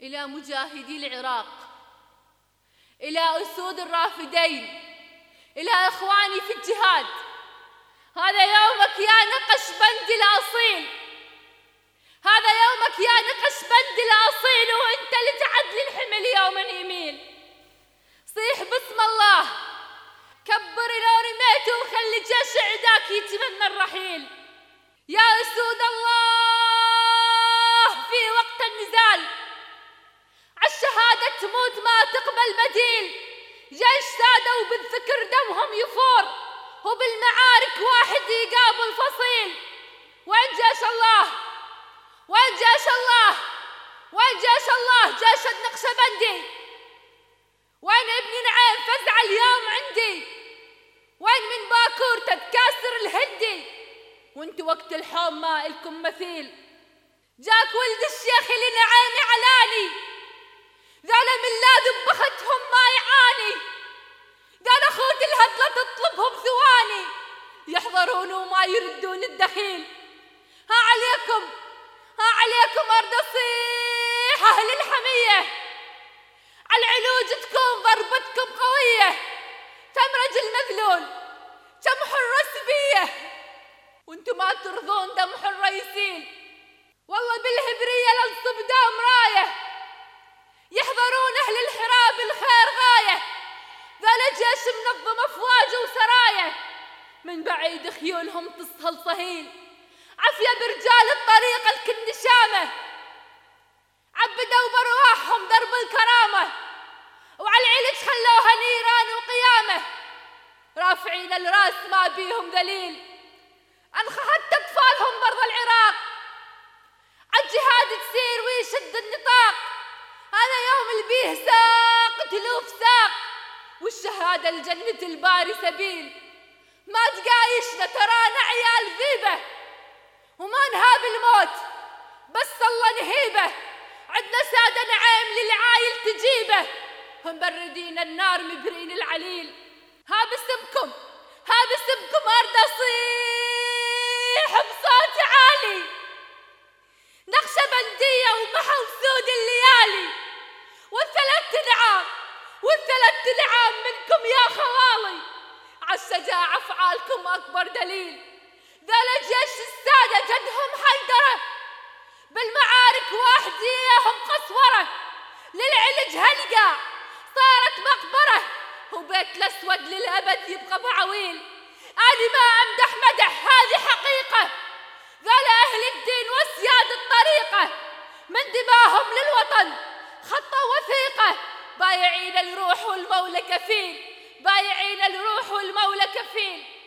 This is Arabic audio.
إلى مجاهدي العراق، إلى أسود الرافدين، إلى إخواني في الجهاد، هذا يومك يا نقشبندي الأصيل، هذا يومك يا نقشبندي الأصيل، وأنت لتعدل الحمل يوما يميل. صيح باسم الله، كبر لو رميته وخلي جيش عداك يتمنى الرحيل. يا أسود الله في وقت النزال عالشهادة تموت ما تقبل بديل، جيش سادة وبالذكر دمهم يفور، وبالمعارك واحد يقابل فصيل. وين جيش الله؟ وين جيش الله؟ وين جيش الله؟ جيش النقشبندي. وين ابن نعيم فزع اليوم عندي؟ وين من باكور تتكاسر الهندي؟ وانتو وقت الحوم ما إلكم مثيل. جاك ولد الشيخ اللي نعيمي علاني، ذولا من لازم بختهم ما يعاني، ذولا خوت الهطلة تطلبهم ثواني، يحضرون وما يردون الدخيل. ها عليكم، ها عليكم أرض صيح أهل الحمية، عالعلوج تكون ضربتكم قوية، تمرج المذلول تمحو الرسبية، وانتم ما ترضون دمحوا الرئيسين. والله بالهبرية لنصب دام راية، يحضرون أهل الحراب الخير غاية، ذولا جيش منظم أفواج وسرايا، من بعيد خيولهم تصهل صهيل، عافية برجال الطريق الكندشامة، عبدوا برواحهم درب الكرامة، وعلى العلج خلوها نيران وقيامة، رافعين الراس ما بيهم ذليل، انخهدت أطفالهم برض العراق، عالجهاد تسير ويشد النطاق، هذا يوم البيه ساق تلوف ساق، والشهادة الجنة الباري سبيل. ما تقايشنا ترانا عيال ذيبة، وما نهاب الموت بس الله نهيبه، عدنا سادة نعيم للعايل تجيبه، ومبردين النار مبرين العليل. ها باسمكم، ها باسمكم أرض أصيح بصوت عالي، نقشبندية ومحو سود الليالي، والثلاث نعام، والثلاث نعام منكم يا خوالي، عالشجاعة أفعالكم أكبر دليل. ذولا جيش السادة جدهم حيدرة، بالمعارك واحديهم قسورة، للعلج هلقا صارت مقبرة، وبيت الأسود للأبد يبقى بعويل. أنا ما أمدح مدح، هذه حقيقة، ذولا أهل الدين وسياد الطريقة، من دماهم للوطن خطة وثيقة، بايعين الروح والمولى كفيل، بايعين الروح والمولى كفيل.